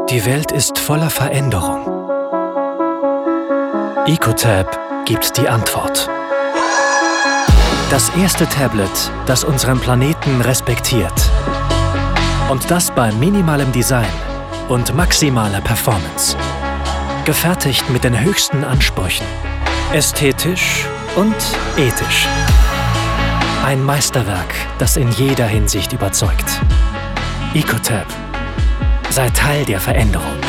Die Welt ist voller Veränderung. EcoTab gibt die Antwort. Das erste Tablet, das unseren Planeten respektiert. Und das bei minimalem Design und maximaler Performance. Gefertigt mit den höchsten Ansprüchen. Ästhetisch und ethisch. Ein Meisterwerk, das in jeder Hinsicht überzeugt. EcoTab. Sei Teil der Veränderung.